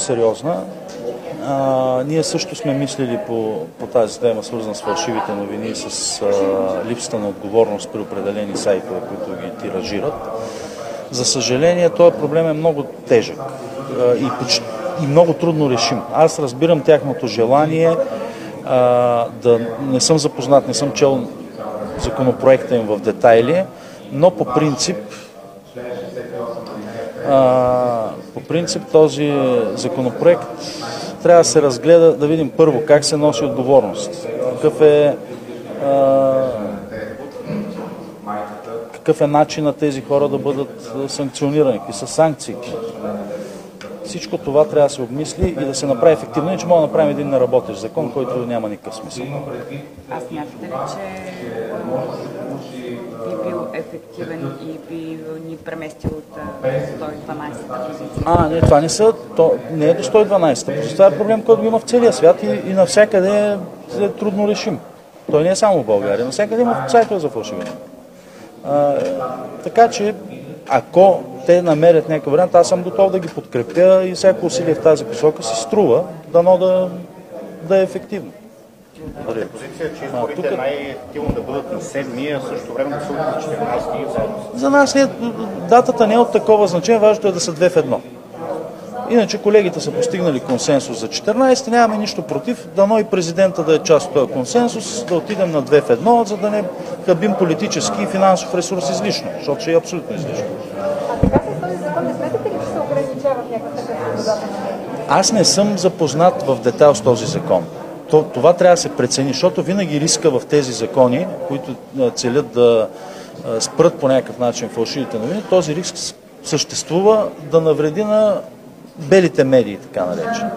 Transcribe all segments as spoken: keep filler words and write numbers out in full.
сериозна. А, ние също сме мислили по, по тази тема, свързана с фалшивите новини, с а, липсата на отговорност при определени сайтове, които ги тиражират. За съжаление, този проблем е много тежък а, и, почти, и много трудно решим. Аз разбирам тяхното желание а, да не съм запознат, не съм чел законопроекта им в детайли, но по принцип а, по принцип този законопроект трябва да се разгледа, да видим първо как се носи отговорност, какъв е а, какъв е начин на тези хора да бъдат санкционирани, какви са санкциите. Всичко това трябва да се обмисли и да се направи ефективно, иначе може да направим един неработещ закон, който няма никакъв смисъл. А смятате ли, че би бил ефективен и би ни преместил от сто и дванадесета позиция? А, не, това не са, то не е до сто и дванадесета позиция. Това е проблем, който има в целия свят и, и навсякъде е, е трудно решим. Той не е само в България, навсякъде има сайтове за фалшиване. А, така че, ако те намерят някакъв вариант, аз съм готов да ги подкрепя и всяко усилие в тази посока си струва, дано да, да е ефективно. Вашата позиция, че изборите тук... е най-ефективно да бъдат на седми, а също време да се на четиринадесети и за нас не, датата не е от такова значение, важното е да са две в едно. Иначе колегите са постигнали консенсус за четиринадесети, нямаме нищо против, дано и президента да е част от този консенсус, да отидем на две в едно, за да не хабим политически и финансов ресурс излишно, защото ще е абсолютно излишно. А така с този закон не смятате ли, че се ограничават някакъв законодателен? Аз не съм запознат в детайл с този закон. Това трябва да се прецени, защото винаги риска в тези закони, които целят да спрат по някакъв начин фалшивите новини, този риск съществува да навреди на белите медии, така наречени.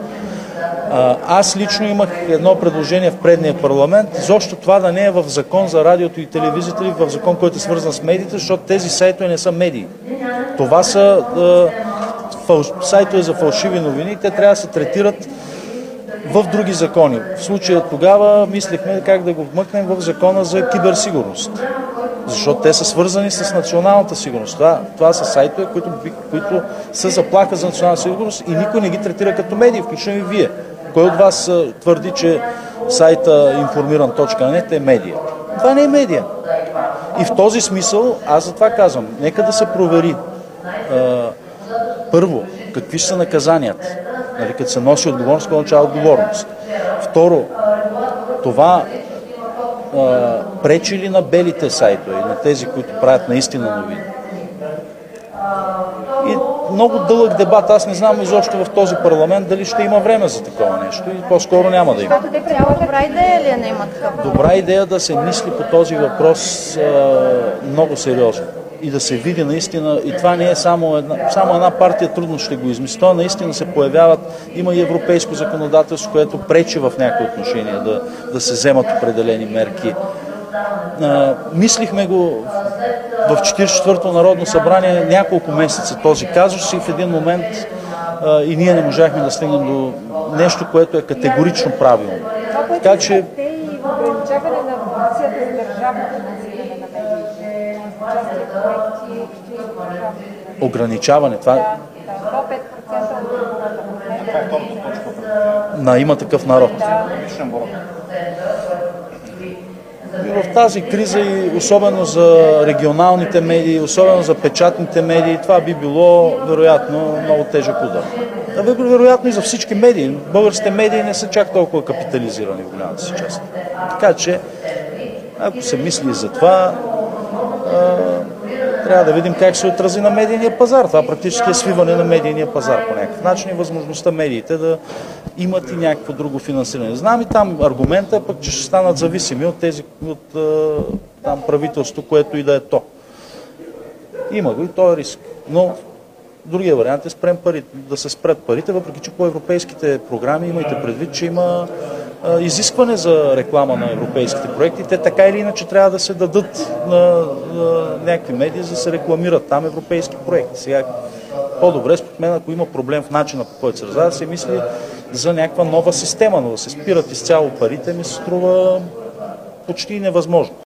Аз лично имах едно предложение в предния парламент, изобщо това да не е в закон за радиото и телевизията или в закон, който е свързан с медиите, защото тези сайтове не са медии. Това са фал... сайтове за фалшиви новини, те трябва да се третират в други закони. В случая тогава мислихме как да го вмъкнем в закона за киберсигурност. Защото те са свързани с националната сигурност. Това, това са сайтове, които, които са заплаха за национална сигурност и никой не ги третира като медии, включително и вие. Кой от вас твърди, че сайта информиран точка нет е медия? Това не е медия. И в този смисъл, аз за това казвам, нека да се провери а, първо, какви са наказанията, нали, като се носи отговорност, когато означава отговорност. Второ, това а, пречи ли на белите сайтове и на тези, които правят наистина новини. И много дълъг дебат. Аз не знам изобщо в този парламент дали ще има време за такова нещо и по-скоро няма да има. Добра идея ли е да има такава? Добра идея да се мисли по този въпрос а, много сериозно и да се види наистина, и това не е само една, само една партия трудно ще го измисли. Това наистина се появяват, има и европейско законодателство, което пречи в някои отношения да, да се вземат определени мерки. А, мислихме го в четиридесет и четвъртото Народно събрание няколко месеца този казус и в един момент а, и ние не можахме да стигнем до нещо, което е категорично правилно. Така че ограничаване на функцията за държавно финансиране на медиите, участие в проекти, ограничаване, това да, до пет процента от на има такъв народ. И в тази криза и особено за регионалните медии, особено за печатните медии, това би било вероятно много тежък удар. А вероятно и за всички медии. Българските медии не са чак толкова капитализирани в голямата си част. Така че, ако се мисли за това, а, трябва да видим как се отрази на медийния пазар. Това практически е свиване на медийния пазар по някакъв начин и възможността медиите да имат и някакво друго финансиране. Знам и там аргумента, пък че ще станат зависими от тези от там правителство, което и да е то. Има го и този риск. Но другия вариант е спрем парите, да се спрят парите, въпреки че по европейските програми имайте предвид, че има а, изискване за реклама на европейските проекти. Те така или иначе трябва да се дадат на, на някакви медии, за да се рекламират там европейски проекти. Сега по-добре, според мен, ако има проблем в начина, по който се раздава, да се мисли за някаква нова система, но да се спират изцяло парите, ми се струва почти невъзможно.